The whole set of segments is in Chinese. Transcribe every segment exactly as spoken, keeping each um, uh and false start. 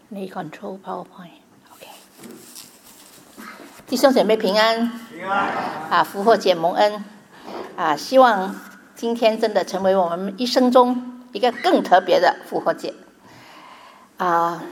你 control PowerPoint。OK， 弟兄姐妹平安， 平安啊，复活节蒙恩啊！希望今天真的成为我们一生中一个更特别的复活节啊！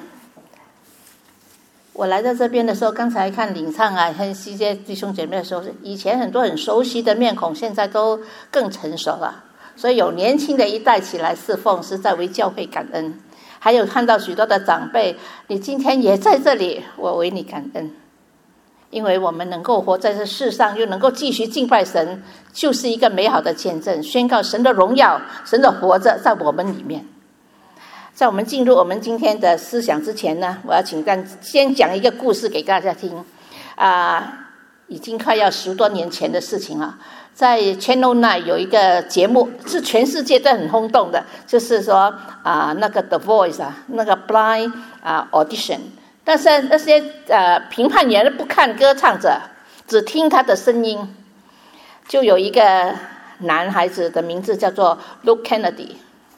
我来到这边的时候，刚才看领唱啊，和西街弟兄姐妹的时候，以前很多很熟悉的面孔，现在都更成熟了。所以有年轻的一代起来侍奉，是在为教会感恩。还有看到许多的长辈，你今天也在这里，我为你感恩。因为我们能够活在这世上，又能够继续敬拜神，就是一个美好的见证，宣告神的荣耀，神的活着在我们里面。在我们进入我们今天的思想之前呢，我要请大家先讲一个故事给大家听啊，已经快要十多年前的事情了。在 Channel Nine 有一个节目是全世界都很轰动的，就是说啊，那个 The Voice 啊，那个 Blind 啊 Audition， 但是那些呃评判员不看歌唱者，只听他的声音。就有一个男孩子的名字叫做 Luke Kennedy，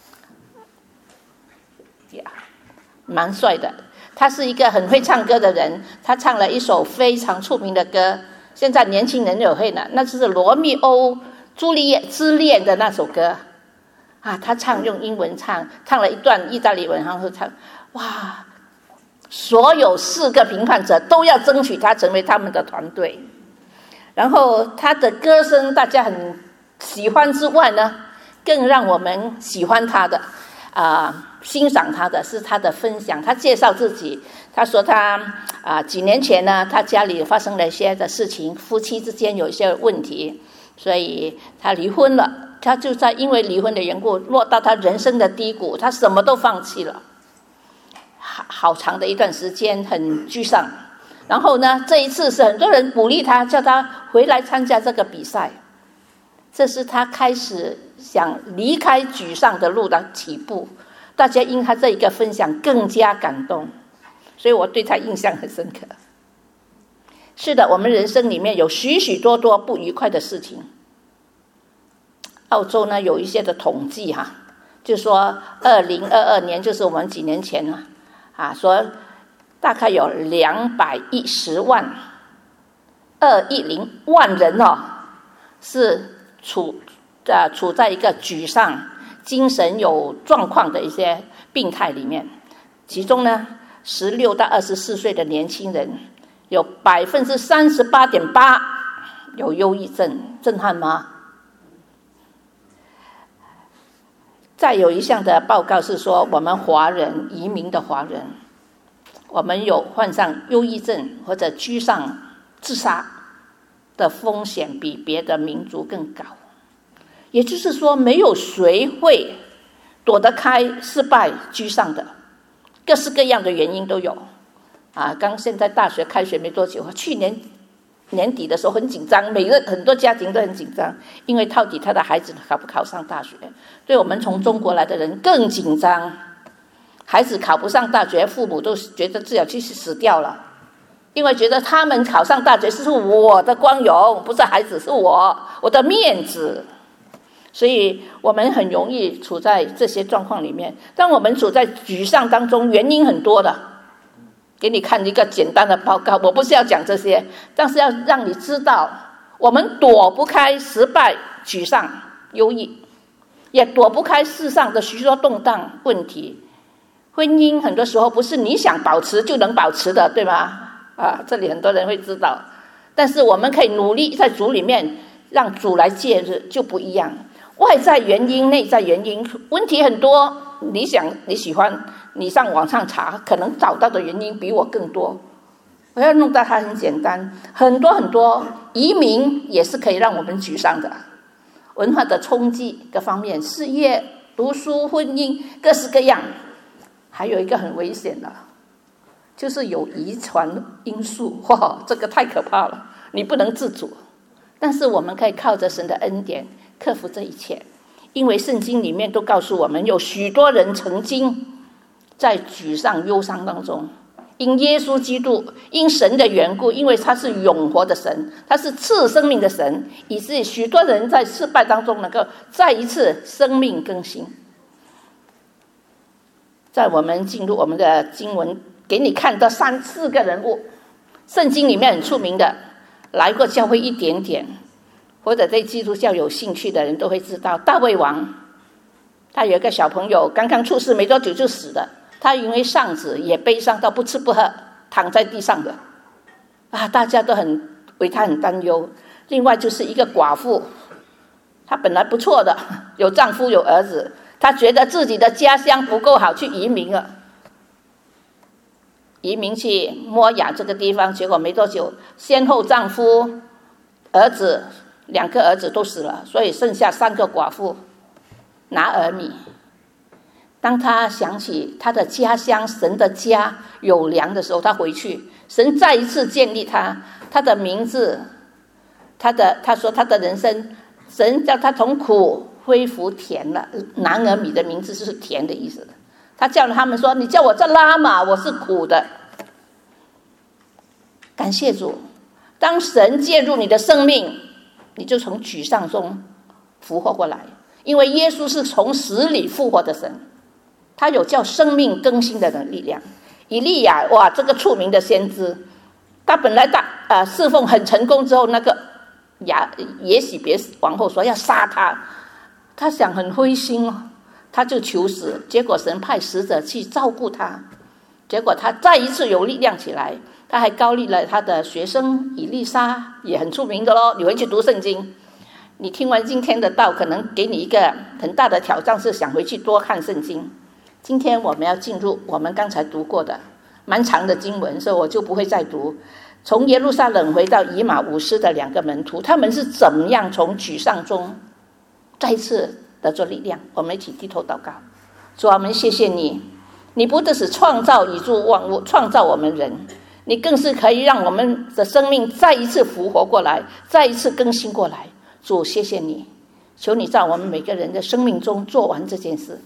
蛮帅的，他是一个很会唱歌的人，他唱了一首非常出名的歌。现在年轻人有会呢，那就是罗密欧朱丽叶之恋的那首歌啊，他唱用英文唱，唱了一段意大利文，然后唱，哇，所有四个评判者都要争取他成为他们的团队。然后他的歌声大家很喜欢之外呢，更让我们喜欢他的啊。欣赏他的是他的分享，他介绍自己，他说他啊几年前呢，他家里发生了一些的事情，夫妻之间有一些问题，所以他离婚了。他就在因为离婚的缘故，落到他人生的低谷，他什么都放弃了，好好长的一段时间很沮丧。然后呢，这一次是很多人鼓励他，叫他回来参加这个比赛，这是他开始想离开沮丧的路的起步。大家因他这一个分享更加感动，所以我对他印象很深刻。是的，我们人生里面有许许多多不愉快的事情。澳洲呢有一些的统计哈，就说二零二二年，就是我们几年前了啊，说大概有两百一十万二一零万人哦，是处呃处在一个沮丧、精神有状况的一些病态里面。其中呢，十六到二十四岁的年轻人有百分之三十八点八有忧郁症，震撼吗？再有一项的报告是说，我们华人移民的华人，我们有患上忧郁症或者居丧、自杀的风险比别的民族更高。也就是说，没有谁会躲得开失败、居丧的，各式各样的原因都有。啊，刚现在大学开学没多久，去年年底的时候很紧张，每个很多家庭都很紧张，因为到底他的孩子考不考上大学？对我们从中国来的人更紧张，孩子考不上大学，父母都觉得自己去死掉了，因为觉得他们考上大学是我的光荣，不是孩子，是我我的面子。所以我们很容易处在这些状况里面。当我们处在沮丧当中，原因很多的，给你看一个简单的报告，我不是要讲这些，但是要让你知道，我们躲不开失败、沮丧、忧郁，也躲不开世上的许多动荡问题。婚姻很多时候不是你想保持就能保持的，对吗？啊，这里很多人会知道，但是我们可以努力在主里面让主来介入，就不一样。外在原因、内在原因，问题很多。你想你喜欢，你上网上查，可能找到的原因比我更多。我要弄到它很简单，很多很多。移民也是可以让我们沮丧的，文化的冲击各方面，事业、读书、婚姻，各式各样。还有一个很危险的，就是有遗传因素。哇，这个太可怕了，你不能自主。但是我们可以靠着神的恩典克服这一切，因为圣经里面都告诉我们，有许多人曾经在沮丧、忧伤当中，因耶稣基督，因神的缘故，因为他是永活的神，他是赐生命的神，以致许多人在失败当中能够再一次生命更新。在我们进入我们的经文给你看的三四个人物，圣经里面很出名的，来过教会一点点或者对基督教有兴趣的人都会知道，大卫王他有一个小朋友刚刚出世没多久就死了，他因为丧子也悲伤到不吃不喝，躺在地上的啊，大家都很为他很担忧。另外就是一个寡妇，她本来不错的，有丈夫有儿子，她觉得自己的家乡不够好，去移民了，移民去摩亚这个地方，结果没多久先后丈夫儿子两个儿子都死了，所以剩下三个寡妇拿尔米。当他想起他的家乡神的家有粮的时候，他回去，神再一次建立他，他的名字，他的他说他的人生，神叫他从苦恢复甜了。拿尔米的名字就是甜的意思，他叫他们说，你叫我这拉玛，我是苦的。感谢主，当神介入你的生命，你就从沮丧中复活过来，因为耶稣是从死里复活的神，他有叫生命更新的力量。以利亚，哇，这个出名的先知，他本来大呃侍奉很成功之后，那个亚耶洗别王后说要杀他，他想很灰心哦，他就求死，结果神派使者去照顾他，结果他再一次有力量起来。他还高立了他的学生以利沙，也很出名的咯，你回去读圣经，你听完今天的道，可能给你一个很大的挑战，是想回去多看圣经。今天我们要进入我们刚才读过的蛮长的经文，所以我就不会再读。从耶路撒冷回到以马忤斯的两个门徒，他们是怎么样从沮丧中再次得着力量？我们一起低头祷告。主啊，我们谢谢你，你不只是创造宇宙万物，创造我们人，你更是可以让我们的生命再一次复活过来，再一次更新过来。主，谢谢你，求你在我们每个人的生命中做完这件事。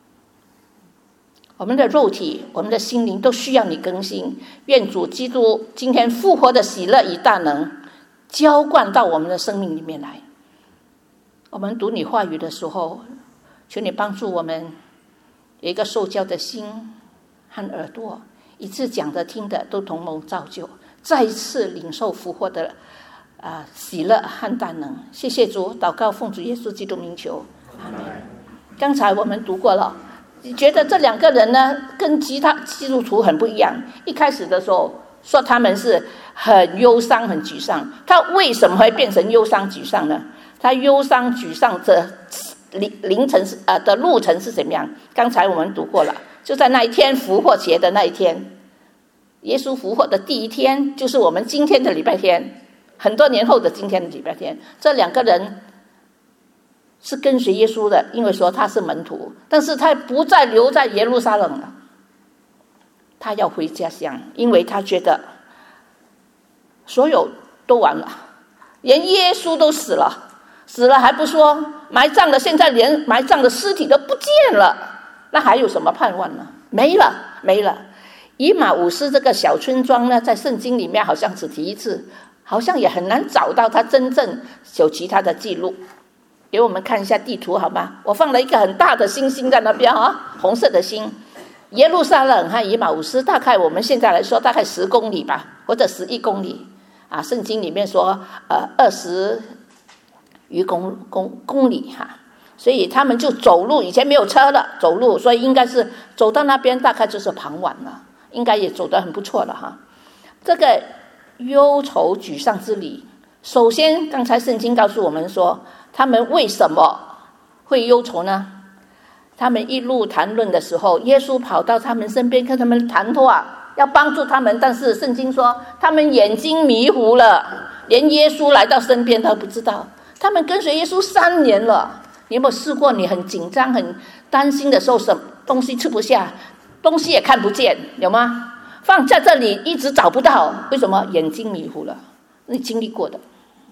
我们的肉体，我们的心灵都需要你更新。愿主基督今天复活的喜乐与大能浇灌到我们的生命里面来。我们读你话语的时候，求你帮助我们有一个受教的心和耳朵，一次讲的听的都同谋造就，再一次领受复活的、呃、喜乐和大能。谢谢主，祷告奉主耶稣基督名求，阿们。刚才我们读过了，你觉得这两个人呢，跟其他基督徒很不一样。一开始的时候说他们是很忧伤很沮丧，他为什么会变成忧伤沮丧呢？他忧伤沮丧的凌晨呃的路程是怎么样？刚才我们读过了，就在那一天复活节的那一天，耶稣复活的第一天，就是我们今天的礼拜天，很多年后的今天的礼拜天，这两个人是跟随耶稣的，因为说他是门徒，但是他不再留在耶路撒冷了，他要回家乡，因为他觉得所有都完了，连耶稣都死了，死了还不说，埋葬了，现在连埋葬的尸体都不见了，那还有什么盼望呢？没了，没了。以马忤斯这个小村庄呢，在圣经里面好像只提一次，好像也很难找到它真正有其他的记录。给我们看一下地图好吗？我放了一个很大的星星在那边啊，红色的星。耶路撒冷和以马忤斯大概我们现在来说大概十公里吧，或者十一公里啊。圣经里面说呃二十余公公公里哈、啊，所以他们就走路，以前没有车了，走路，所以应该是走到那边大概就是傍晚了，应该也走得很不错了哈。这个忧愁沮丧之旅，首先刚才圣经告诉我们说，他们为什么会忧愁呢？他们一路谈论的时候，耶稣跑到他们身边跟他们谈话，要帮助他们，但是圣经说他们眼睛迷糊了，连耶稣来到身边都不知道。他们跟随耶稣三年了，你有没有试过你很紧张很担心的时候，什么东西吃不下，东西也看不见，有吗？放在这里一直找不到，为什么？眼睛迷糊了。你经历过的，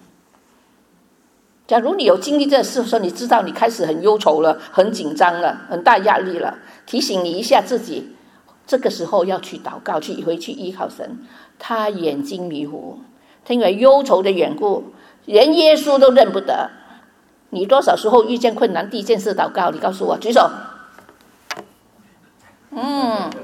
假如你有经历这事的时候，你知道你开始很忧愁了，很紧张了，很大压力了，提醒你一下自己，这个时候要去祷告，去回去依靠神。他眼睛迷糊，因为忧愁的缘故，连耶稣都认不得。你多少时候遇见困难，第一件事祷告？你告诉我，举手。嗯，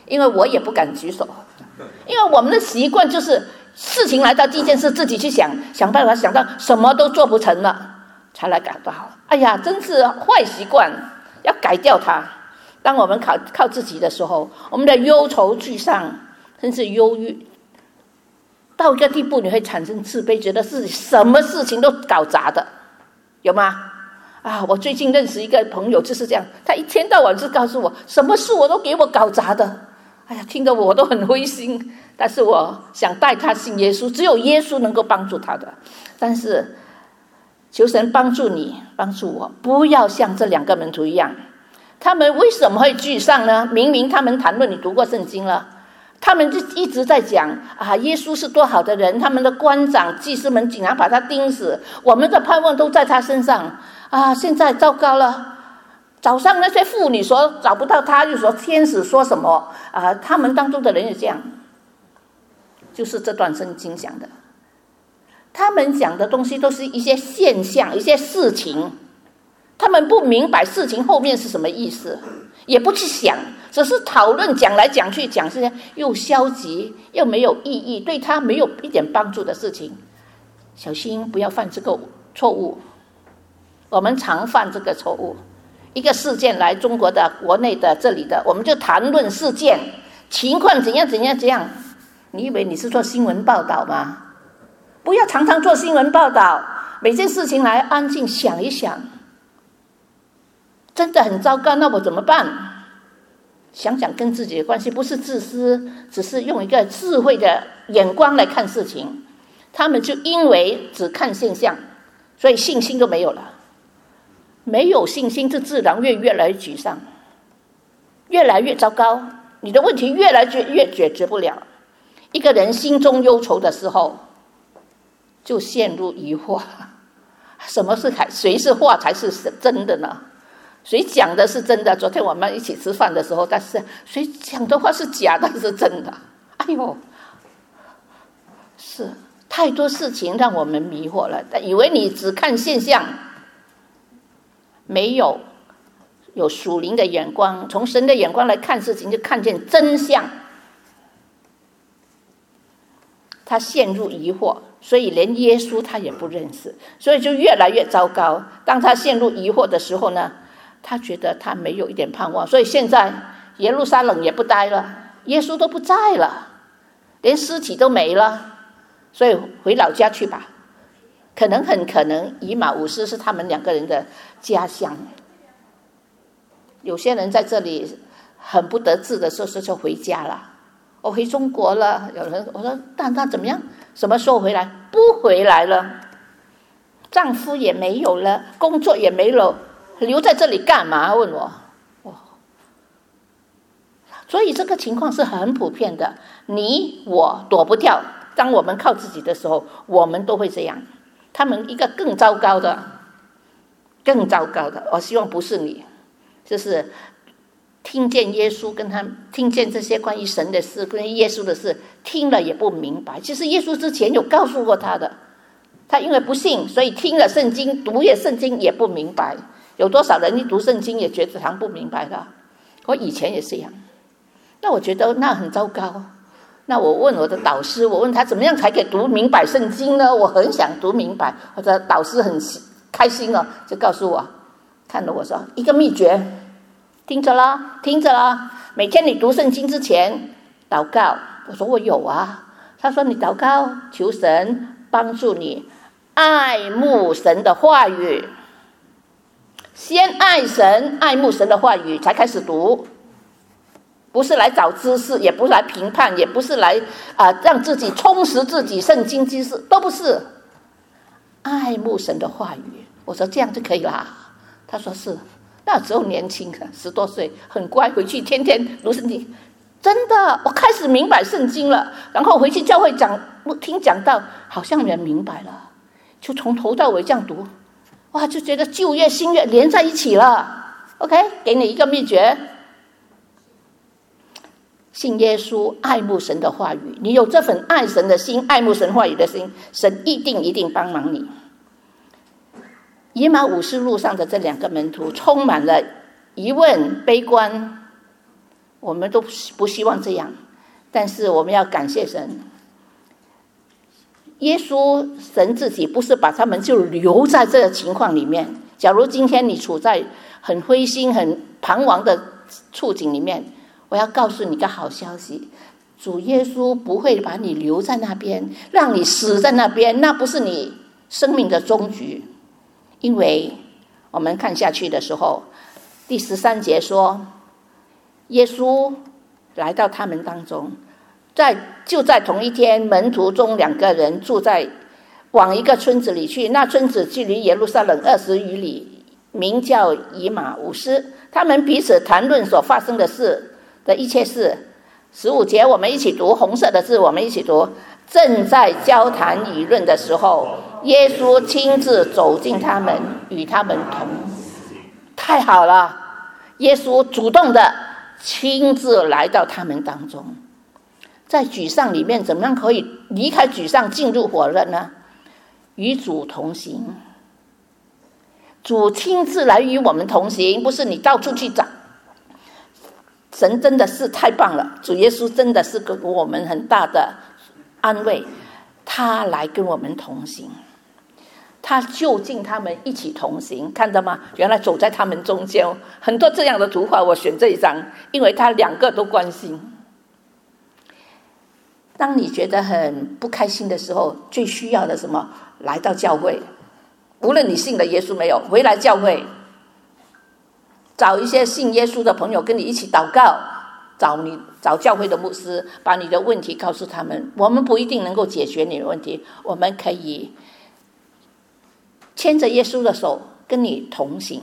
因为我也不敢举手，因为我们的习惯就是事情来到第一件事自己去想，想办法想到什么都做不成了才来感到，哎呀，真是坏习惯，要改掉它。当我们靠靠自己的时候，我们的忧愁沮丧甚至忧郁到一个地步，你会产生自卑，觉得自己什么事情都搞砸的，有吗？啊，我最近认识一个朋友就是这样，他一天到晚是告诉我什么事我都给我搞砸的，哎呀，听得我都很灰心。但是我想带他信耶稣，只有耶稣能够帮助他的。但是求神帮助你，帮助我，不要像这两个门徒一样。他们为什么会沮丧呢？明明他们谈论，你读过圣经了，他们就一直在讲啊，耶稣是多好的人，他们的官长祭司们竟然把他钉死，我们的盼望都在他身上啊！现在糟糕了，早上那些妇女说找不到他，又说天使说什么啊？他们当中的人也这样，就是这段圣经讲的，他们讲的东西都是一些现象，一些事情，他们不明白事情后面是什么意思，也不去想，只是讨论，讲来讲去，讲这些又消极又没有意义，对他没有一点帮助的事情。小心不要犯这个错误，我们常犯这个错误。一个事件来中国的国内的这里的，我们就谈论事件情况怎样怎样怎样。你以为你是做新闻报道吗？不要常常做新闻报道，每件事情来安静想一想，真的很糟糕，那我怎么办？想想跟自己的关系，不是自私，只是用一个智慧的眼光来看事情。他们就因为只看现象，所以信心都没有了。没有信心，就自然越越来越沮丧，越来越糟糕，你的问题越来越越解决不了。一个人心中忧愁的时候，就陷入疑惑，什么是谁是话才是真的呢？谁讲的是真的？昨天我们一起吃饭的时候，但是谁讲的话是假的是真的？哎呦，是太多事情让我们迷惑了，以为你只看现象，没有有属灵的眼光，从神的眼光来看事情，就看见真相。他陷入疑惑，所以连耶稣他也不认识，所以就越来越糟糕。当他陷入疑惑的时候呢，他觉得他没有一点盼望，所以现在耶路撒冷也不待了，耶稣都不在了，连尸体都没了，所以回老家去吧。可能很可能以马忤斯是他们两个人的家乡。有些人在这里很不得志的时候就回家了，我回中国了。有人我说那那怎么样？什么时候回来？不回来了，丈夫也没有了，工作也没了，留在这里干嘛？问我。哦，所以这个情况是很普遍的，你我躲不掉。当我们靠自己的时候，我们都会这样。他们一个更糟糕的，更糟糕的，我希望不是你，就是听见耶稣跟他听见这些关于神的事，关于耶稣的事，听了也不明白。其实耶稣之前有告诉过他的，他因为不信，所以听了圣经，读了圣经也不明白。有多少人一读圣经也觉得他不明白的？我以前也是一样。那我觉得那很糟糕。那我问我的导师，我问他怎么样才可以读明白圣经呢？我很想读明白，我的导师很开心哦，就告诉我，看了我说一个秘诀，听着啦，听着啦，每天你读圣经之前祷告。我说我有啊。他说你祷告，求神帮助你爱慕神的话语，先爱神，爱慕神的话语，才开始读。不是来找知识，也不是来评判，也不是来啊、呃、让自己充实自己圣经知识，都不是。爱慕神的话语，我说这样就可以啦。他说是，那时候年轻，十多岁，很乖，回去天天读圣经。真的，我开始明白圣经了。然后回去教会讲听讲道，好像人明白了，就从头到尾这样读，哇，就觉得旧约新约连在一起了。OK， 给你一个秘诀。信耶稣，爱慕神的话语，你有这份爱神的心，爱慕神话语的心，神一定一定帮忙你。以马忤斯路上的这两个门徒充满了疑问、悲观， 我们都不希望这样，但是我们要感谢神。耶稣神自己不是把他们就留在这个情况里面。假如今天你处在很灰心很彷徨的处境里面，我要告诉你个好消息，主耶稣不会把你留在那边，让你死在那边，那不是你生命的终局。因为我们看下去的时候，第十三节说，耶稣来到他们当中，在就在同一天，门徒中两个人住在往一个村子里去，那村子距离耶路撒冷二十余里，名叫以马忤斯。他们彼此谈论所发生的事的一切事。十五节我们一起读，红色的字我们一起读。正在交谈议论的时候，耶稣亲自走进他们，与他们同。太好了，耶稣主动的亲自来到他们当中。在沮丧里面，怎么样可以离开沮丧进入火热呢？与主同行，主亲自来与我们同行，不是你到处去找。神真的是太棒了，主耶稣真的是给我们很大的安慰，他来跟我们同行，他就近他们一起同行，看到吗？原来走在他们中间。很多这样的图画，我选这一张，因为他两个都关心。当你觉得很不开心的时候，最需要的什么？来到教会，无论你信了耶稣没有，回来教会，找一些信耶稣的朋友跟你一起祷告，找你找教会的牧师，把你的问题告诉他们。我们不一定能够解决你的问题，我们可以牵着耶稣的手跟你同行，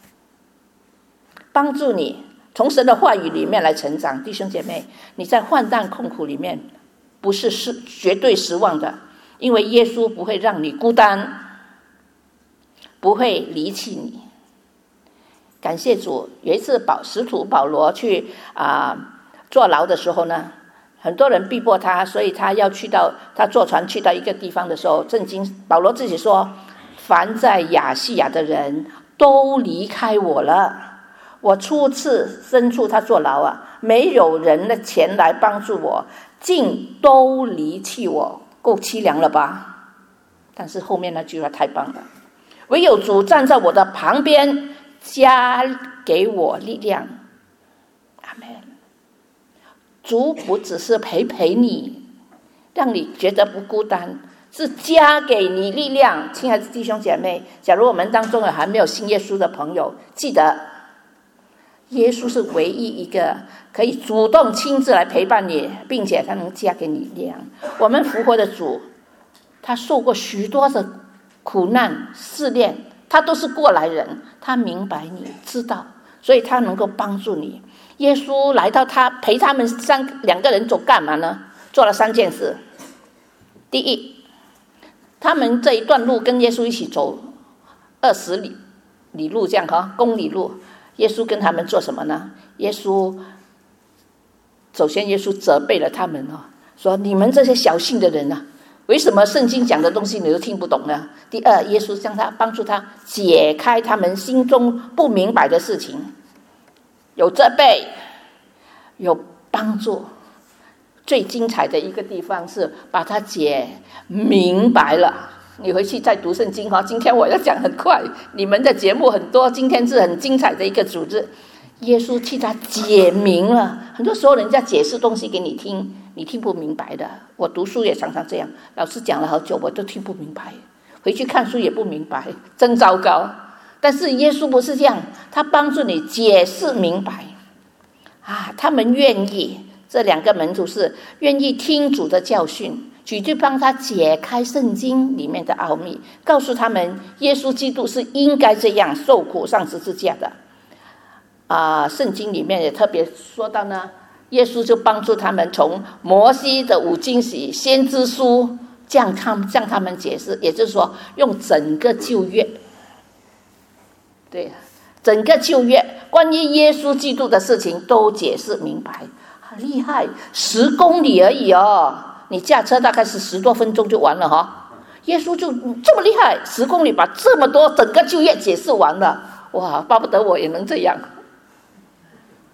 帮助你从神的话语里面来成长。弟兄姐妹，你在患难困苦里面不是失绝对失望的，因为耶稣不会让你孤单，不会离弃你。感谢主，有一次保使徒保罗去啊、呃、坐牢的时候呢，很多人逼迫他，所以他要去到他坐船去到一个地方的时候，圣经保罗自己说，凡在亚细亚的人都离开我了。我初次身处他坐牢啊，没有人的前来帮助我，竟都离弃我，够凄凉了吧？但是后面那句话太棒了，唯有主站在我的旁边，加给我力量。阿们。主不只是陪陪你，让你觉得不孤单，是加给你力量。亲爱的弟兄姐妹，假如我们当中有还没有信耶稣的朋友，记得耶稣是唯一一个可以主动亲自来陪伴你，并且他能加给你力量。我们复活的主，他受过许多的苦难试炼，他都是过来人，他明白你知道，所以他能够帮助你。耶稣来到他陪他们三两个人走干嘛呢？做了三件事。第一，他们这一段路跟耶稣一起走二十里里路这样哈，公里路。耶稣跟他们做什么呢？耶稣首先耶稣责备了他们哦，说你们这些小信的人啊，为什么圣经讲的东西你都听不懂呢？第二，耶稣将他帮助他解开他们心中不明白的事情，有责备，有帮助。最精彩的一个地方是把他解明白了。你回去再读圣经哈，今天我要讲很快，你们的节目很多，今天是很精彩的一个组织。耶稣替他解明了，很多时候人家解释东西给你听，你听不明白的。我读书也常常这样，老师讲了好久我都听不明白，回去看书也不明白，真糟糕。但是耶稣不是这样，他帮助你解释明白啊。他们愿意，这两个门徒是愿意听主的教训，主就帮他解开圣经里面的奥秘，告诉他们耶稣基督是应该这样受苦上十字架的啊、呃。圣经里面也特别说到呢，耶稣就帮助他们从摩西的五经史先知书向他们向他们解释，也就是说用整个旧约，对，整个旧约关于耶稣基督的事情都解释明白，很厉害。十公里而已哦，你驾车大概是十多分钟就完了哈。耶稣就这么厉害，十公里把这么多整个旧约解释完了，哇，巴不得我也能这样。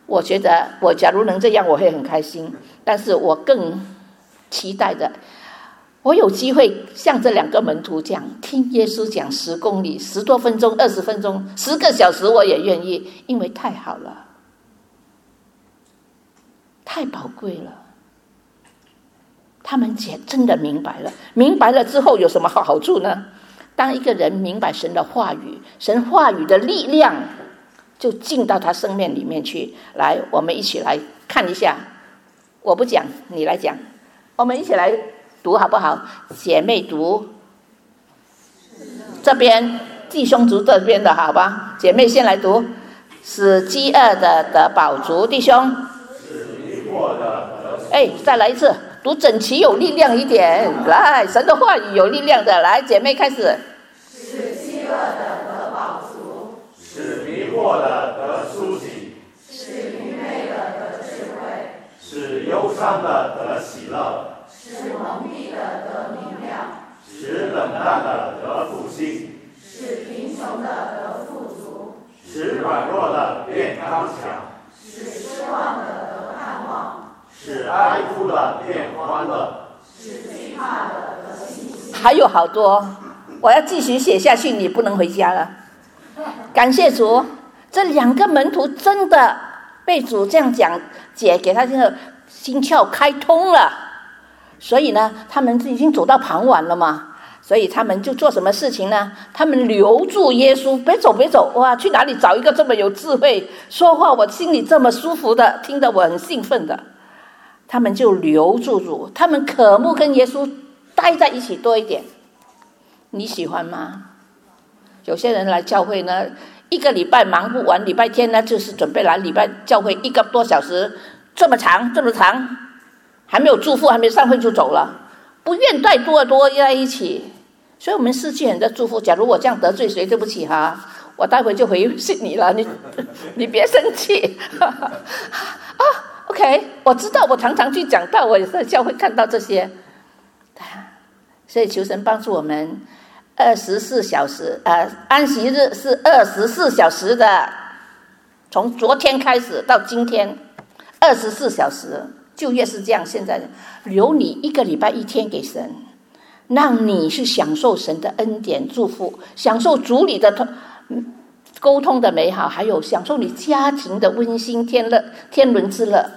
我觉得我假如能这样，我会很开心。但是我更期待的，我有机会像这两个门徒这样听耶稣讲十公里、十多分钟、二十分钟、十个小时，我也愿意，因为太好了，太宝贵了。他们真的明白了，明白了之后有什么好处呢？当一个人明白神的话语，神话语的力量就进到他生命里面去。来，我们一起来看一下，我不讲，你来讲，我们一起来读好不好？姐妹读这边，弟兄读这边的，好吧？姐妹先来读，使饥饿的得饱足，弟兄哎，再来一次，读整齐有力量一点。来，神的话语有力量的，来，姐妹开始。 使饥饿的得饱足，使迷惑的得苏醒，使愚昧的得智慧，使忧伤的得喜乐，使蒙蔽的得明亮，使冷淡的得复兴，使贫穷的得富足，使软弱的变刚强，使失望的得盼望，使哀哭的变欢乐，使惧怕的得信心。 还有好多，我要继续写下去，你不能回家了。感谢主，这两个门徒真的被主这样讲解，给他这个心窍开通了。所以呢，他们已经走到傍晚了嘛，所以他们就做什么事情呢？他们留住耶稣，别走别走，哇，去哪里找一个这么有智慧、说话我心里这么舒服的，听得我很兴奋的？他们就留住主，他们渴慕跟耶稣待在一起多一点。你喜欢吗？有些人来教会呢，一个礼拜忙不完，礼拜天呢就是准备来礼拜教会一个多小时，这么长这么长，还没有祝福，还没上会就走了，不愿带多多在一起。所以我们世界人的祝福，假如我这样得罪谁，对不起哈，我待会就回信你了，你你别生气啊。OK， 我知道，我常常去讲道，我也在教会看到这些，所以求神帮助我们。二十四小时，呃，安息日是二十四小时的，从昨天开始到今天，二十四小时，就业是这样。现在留你一个礼拜一天给神，让你去享受神的恩典祝福，享受主里的沟通的美好，还有享受你家庭的温馨天乐天伦之乐。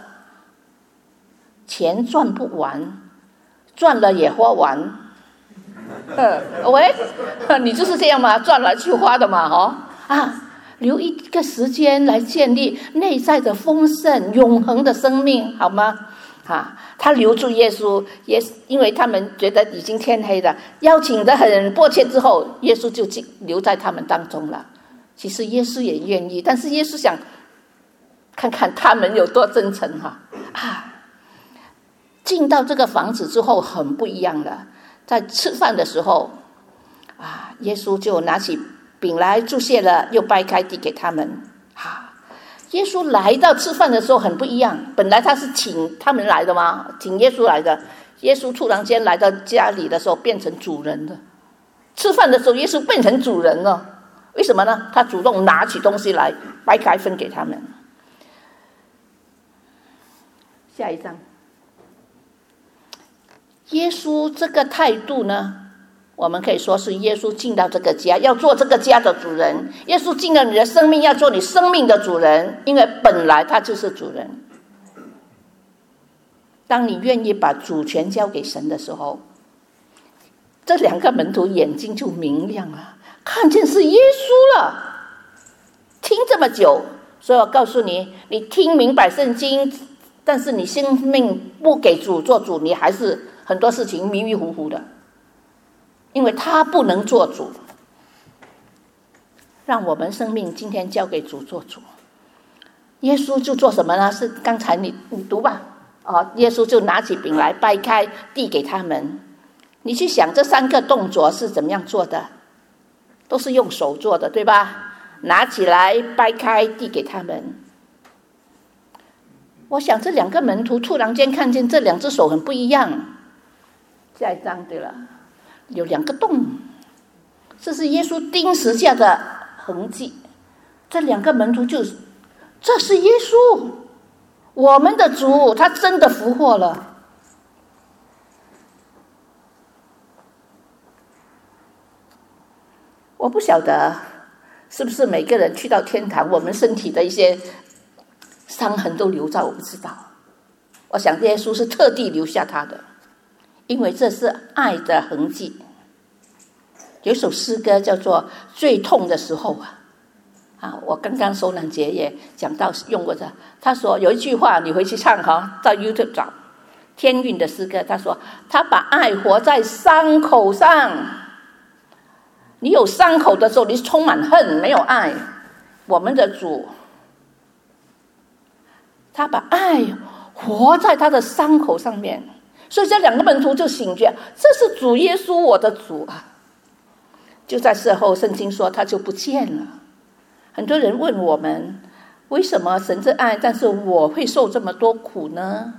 钱赚不完，赚了也花完。呃，喂，你就是这样嘛，赚了去花的嘛，哦啊，留一个时间来建立内在的丰盛、永恒的生命，好吗？啊，他留住耶稣，也因为他们觉得已经天黑了，邀请得很迫切之后，耶稣就留在他们当中了。其实耶稣也愿意，但是耶稣想看看他们有多真诚哈啊！进到这个房子之后，很不一样了。在吃饭的时候啊，耶稣就拿起饼来祝谢了，又掰开递给他们。啊，耶稣来到吃饭的时候很不一样，本来他是请他们来的嘛，请耶稣来的。耶稣突然间来到家里的时候变成主人了，吃饭的时候耶稣变成主人了，为什么呢？他主动拿起东西来掰开分给他们。下一章，耶稣这个态度呢，我们可以说是耶稣进到这个家，要做这个家的主人。耶稣进了你的生命，要做你生命的主人，因为本来他就是主人。当你愿意把主权交给神的时候，这两个门徒眼睛就明亮了，看见是耶稣了。听这么久，所以我告诉你，你听明白圣经，但是你生命不给主做主，你还是很多事情迷迷糊糊的，因为他不能做主。让我们生命今天交给主做主。耶稣就做什么呢？是刚才你你读吧。哦，耶稣就拿起饼来掰开递给他们。你去想这三个动作是怎么样做的，都是用手做的，对吧？拿起来掰开递给他们。我想这两个门徒突然间看见这两只手很不一样。下一章对了，有两个洞，这是耶稣钉十字架的痕迹。这两个门徒就，这是耶稣， 我们的主他真的复活了。我不晓得是不是每个人去到天堂，我们身体的一些伤痕都留在，我不知道。我想耶稣是特地留下他的，因为这是爱的痕迹。有一首诗歌叫做最痛的时候啊，啊，我刚刚受难节也讲到用过这，他说有一句话你回去唱哈，到 YouTube 找天韵的诗歌，他说他把爱活在伤口上。你有伤口的时候，你是充满恨，没有爱。我们的主他把爱活在他的伤口上面，所以这两个门徒就醒觉，这是主耶稣，我的主啊。就在事后圣经说他就不见了。很多人问我们，为什么神是爱，但是我会受这么多苦呢？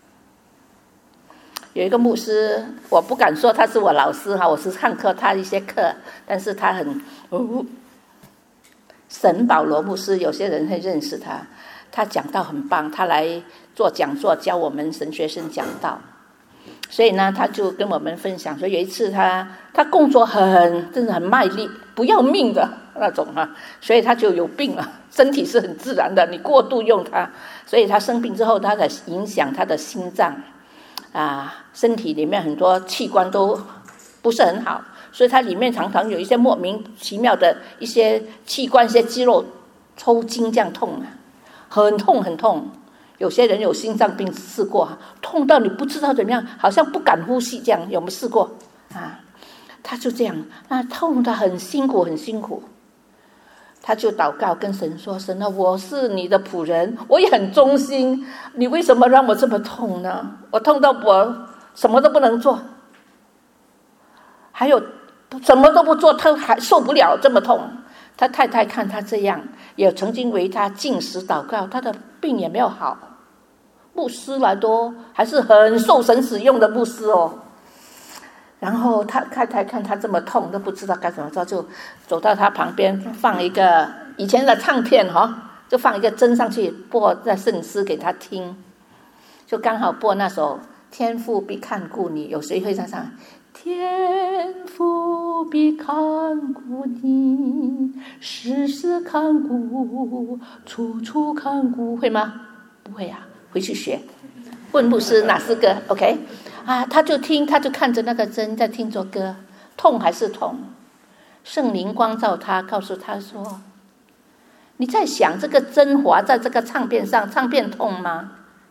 有一个牧师，我不敢说他是我老师哈，我是上课他一些课，但是他很、哦、沈保罗牧师，有些人会认识他，他讲道很棒，他来做讲座教我们神学生讲道。所以呢，他就跟我们分享说，有一次他他工作很真的很卖力，不要命的那种啊，所以他就有病了，身体是很自然的，你过度用它，所以他生病之后，他的影响他的心脏啊，身体里面很多器官都不是很好，所以他里面常常有一些莫名其妙的一些器官、一些肌肉抽筋这样痛啊，很痛很痛。有些人有心脏病试过，痛到你不知道怎么样，好像不敢呼吸这样，有没有试过啊？他就这样，那痛得很辛苦很辛苦，他就祷告跟神说：神啊，我是你的仆人，我也很忠心，你为什么让我这么痛呢？我痛到我什么都不能做，还有什么都不做，他还受不了这么痛。他太太看他这样，也曾经为他禁食祷告，他的病也没有好。牧师来多还是很受神使用的牧师哦。然后他太太看他这么痛，都不知道该怎么做，就走到他旁边，放一个以前的唱片哈、哦，就放一个针上去播在圣诗给他听，就刚好播那首《天父必看顾你》，有谁会唱唱？天父必看顾你，时时看顾，处处看顾，会吗？不会啊，回去学。问牧师哪是歌 ？OK， 啊，他就听，他就看着那个针在听着歌，痛还是痛？圣灵光照他，告诉他说：“你在想这个针划在这个唱片上，唱片痛吗？”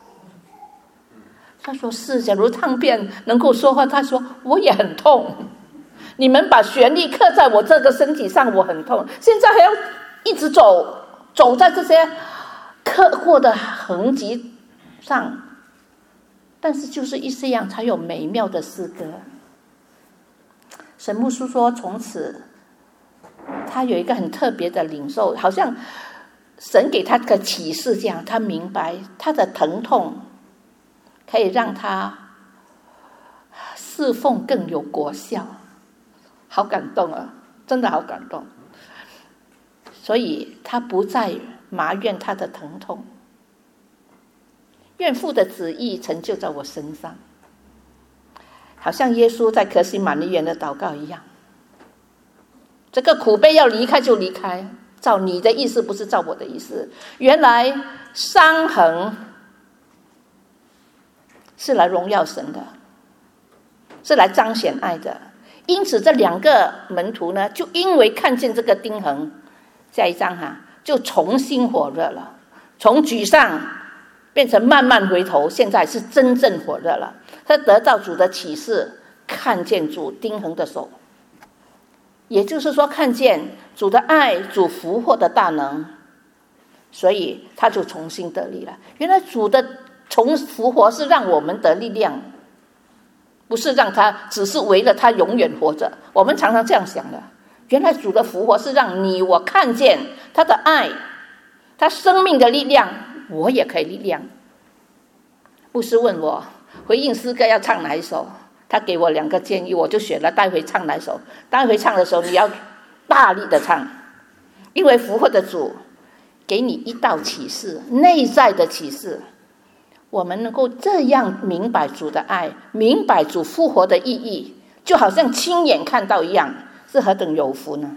他说是，假如唱片能够说话，他说我也很痛。你们把旋律刻在我这个身体上，我很痛。现在还要一直走，走在这些刻过的痕迹上，但是就是一这样才有美妙的诗歌。神牧师说，从此他有一个很特别的领受，好像神给他个启示，这样他明白他的疼痛可以让他侍奉更有果效，好感动啊，真的好感动。所以他不再埋怨他的疼痛，愿父的旨意成就在我身上，好像耶稣在客西马尼园的祷告一样，这个苦杯要离开就离开，照你的意思，不是照我的意思。原来伤痕是来荣耀神的，是来彰显爱的。因此这两个门徒呢，就因为看见这个钉痕，下一章哈、啊，就重新火热了，从沮丧变成慢慢回头，现在是真正火热了。他得到主的启示，看见主钉痕的手，也就是说看见主的爱，主复活的大能，所以他就重新得力了。原来主的从复活是让我们得力量，不是让他只是为了他永远活着。我们常常这样想的，原来主的复活是让你我看见他的爱，他生命的力量，我也可以力量。牧师问我回应诗歌要唱哪一首，他给我两个建议，我就选了待会唱哪一首。待会唱的时候你要大力的唱，因为复活的主给你一道启示，内在的启示， 我们能够这样明白主的爱，明白主复活的意义，就好像亲眼看到一样，是何等有福呢？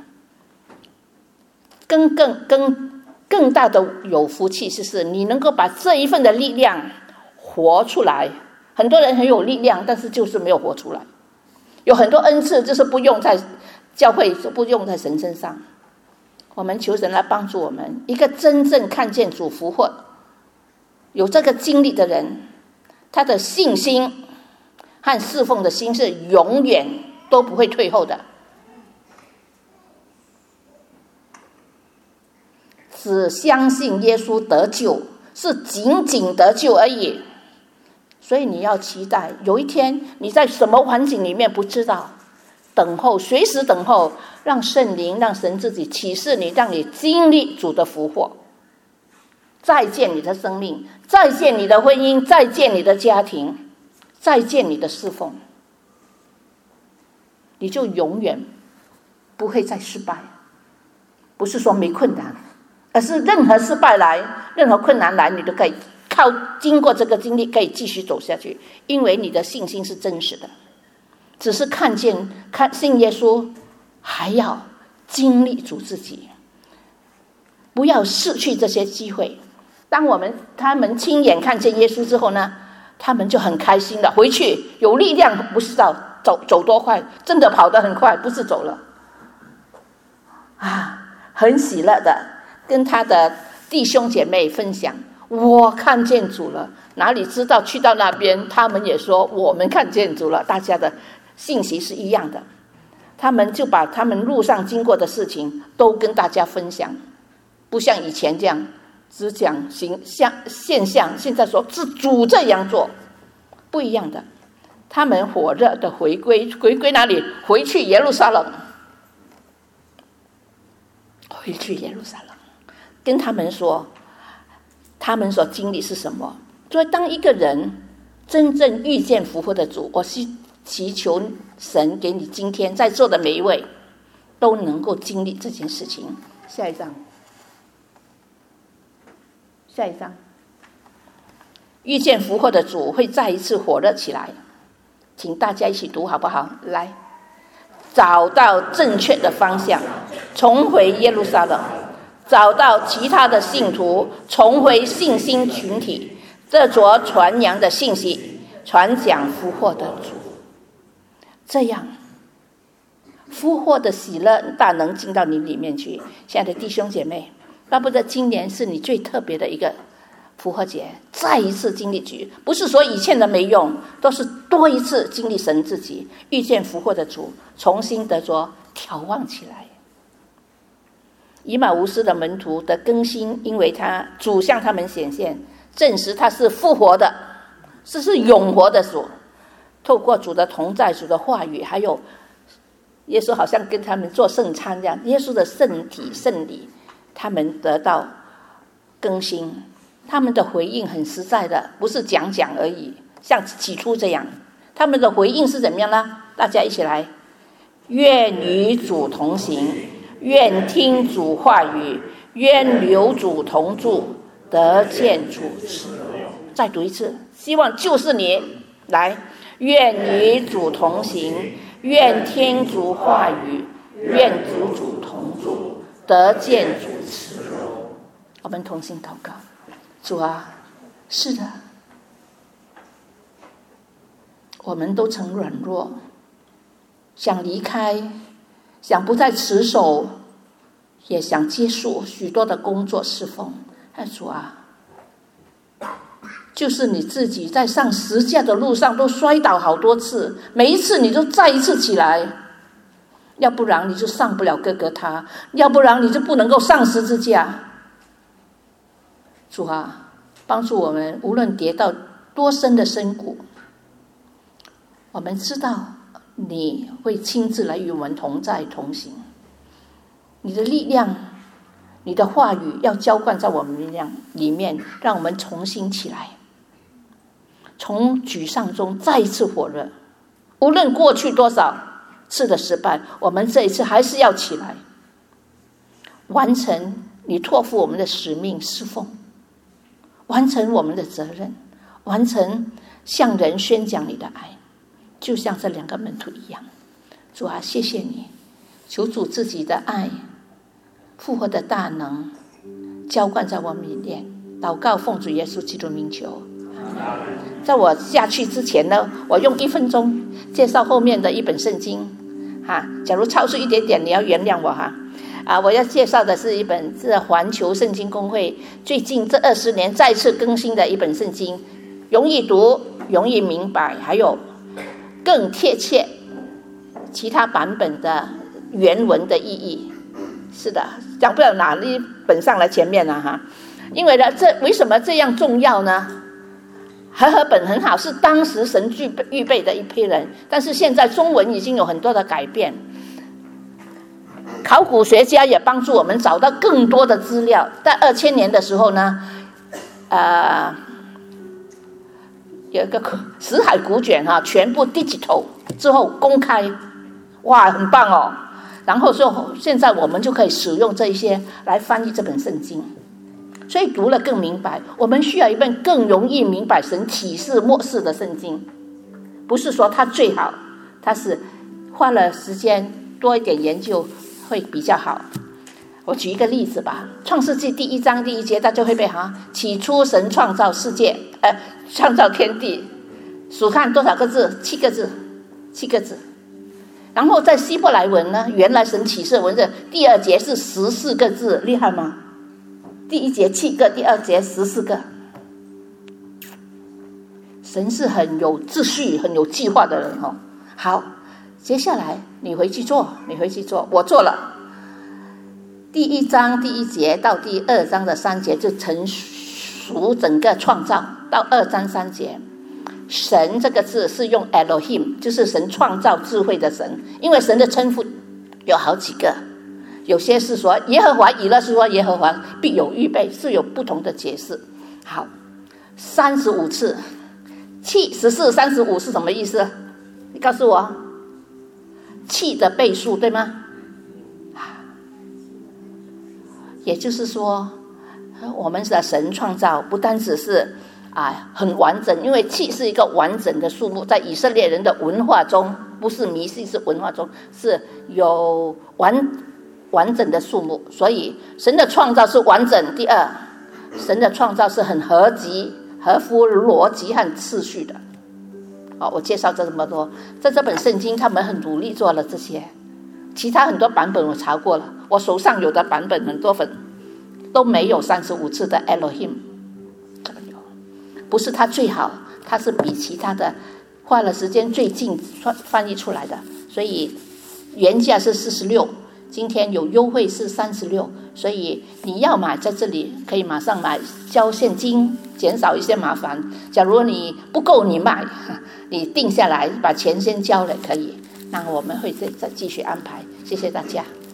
更更更更大的有福气，就是你能够把这一份的力量活出来。很多人很有力量，但是就是没有活出来。有很多恩赐，就是不用在教会，不用在神身上。我们求神来帮助我们，一个真正看见主复活，有这个经历的人，他的信心和侍奉的心是永远都不会退后的。只相信耶稣得救，是仅仅得救而已。所以你要期待有一天你在什么环境里面不知道，等候，随时等候，让圣灵，让神自己启示你，让你经历主的复活，再见你的生命，再见你的婚姻，再见你的家庭，再见你的侍奉，你就永远不会再失败。不是说没困难，而是任何失败来，任何困难来，你都可以靠经过这个经历可以继续走下去，因为你的信心是真实的。只是看见看信耶稣，还要经历主自己，不要失去这些机会。当我们他们亲眼看见耶稣之后呢，他们就很开心的回去，有力量，不知道走走多快，真的跑得很快，不是走了啊，很喜乐的跟他的弟兄姐妹分享，我看见主了。哪里知道去到那边，他们也说我们看见主了，大家的信息是一样的。他们就把他们路上经过的事情都跟大家分享，不像以前这样只讲形象现象，现在说是主这样做，不一样的。他们火热的回归，回归哪里？回去耶路撒冷，回去耶路撒冷，跟他们说他们所经历是什么。所以当一个人真正遇见复活的主，我是祈求神给你今天在座的每一位都能够经历这件事情。下一章，下一章，遇见复活的主会再一次火热起来，请大家一起读好不好？来，找到正确的方向，重回耶路撒冷，找到其他的信徒，重回信心群体，这着传扬的信息，传讲复活的主。这样复活的喜乐大能进到你里面去。亲爱的弟兄姐妹，巴不得今年是你最特别的一个复活节，再一次经历主，不是说以前的没用，都是多一次经历神自己，遇见复活的主，重新得着眺望起来。以马忤斯的门徒的更新，因为他主向他们显现，证实他是复活的，这是永活的主。透过主的同在，主的话语，还有耶稣好像跟他们做圣餐这样，耶稣的圣体圣礼，他们得到更新。他们的回应很实在的，不是讲讲而已，像起初这样。他们的回应是怎么样呢？大家一起来，愿与主同行，愿听主话语，愿留主同住，得见主慈容。再读一次，希望就是你来，愿与主同行，愿听主话语，愿与主同住，得见主慈容。我们同心祷告。主啊，是的，我们都曾软弱，想离开，想不再持守，也想结束许多的工作侍奉。但主啊，就是你自己在上十架的路上都摔倒好多次，每一次你都再一次起来，要不然你就上不了哥哥他，要不然你就不能够上十字架。主啊，帮助我们，无论跌到多深的深谷，我们知道你会亲自来与我们同在同行。你的力量，你的话语要浇灌在我们力量里面，让我们重新起来，从沮丧中再一次火热。无论过去多少次的失败，我们这一次还是要起来，完成你托付我们的使命侍奉，完成我们的责任， 完成向人宣讲你的爱，就像这两个门徒一样。主啊，谢谢你，求主自己的爱复活的大能浇灌在我们里面。祷告奉主耶稣基督名求。在我下去之前呢，我用一分钟介绍后面的一本圣经哈，假如超出一点点你要原谅我哈。啊，我要介绍的是一本是环球圣经公会最近这二十年再次更新的一本圣经，容易读容易明白，还有更贴切其他版本的原文的意义。是的，讲不了哪一本上来前面了哈。因为呢，这为什么这样重要呢？和合本很好，是当时神预备的一批人，但是现在中文已经有很多的改变。考古学家也帮助我们找到更多的资料。在二千年的时候呢，呃，有一个死海古卷哈、啊，全部 digital 之后公开，哇，很棒哦。然后说现在我们就可以使用这一些来翻译这本圣经。所以读了更明白，我们需要一本更容易明白神启示末世的圣经。不是说它最好，它是花了时间多一点研究会比较好。我举一个例子吧，创世纪第一章第一节大家会背哈，起初神创造世界，呃，创造天地，数看多少个字？七个字，七个字。然后在希伯来文呢，原来神启示文的第二节是十四个字，厉害吗？第一节七个，第二节十四个。神是很有秩序、很有计划的人哦。好，接下来你回去做，你回去做，我做了。第一章第一节到第二章的三节就陈述整个创造，到二章三节，神这个字是用 Elohim， 就是神创造智慧的神，因为神的称呼有好几个。有些是说耶和华，以勒是说耶和华必有预备，是有不同的解释。好，三十五次，七十四三十五是什么意思？你告诉我，七的倍数对吗？也就是说，我们的神创造不单只是啊很完整，因为七是一个完整的数目，在以色列人的文化中，不是迷信，是文化中是有完。完整的数目，所以神的创造是完整。第二，神的创造是很合集、合乎逻辑和次序的。好，我介绍这么多，在这本圣经他们很努力做了这些，其他很多版本我查过了，我手上有的版本很多本都没有三十五次的 Elohim， 不是它最好，它是比其他的花了时间最近翻译出来的，所以原价是四十六。今天有优惠是三十六，所以你要买在这里可以马上买，交现金减少一些麻烦。假如你不够你买，你定下来把钱先交了可以，那我们会再再继续安排。谢谢大家。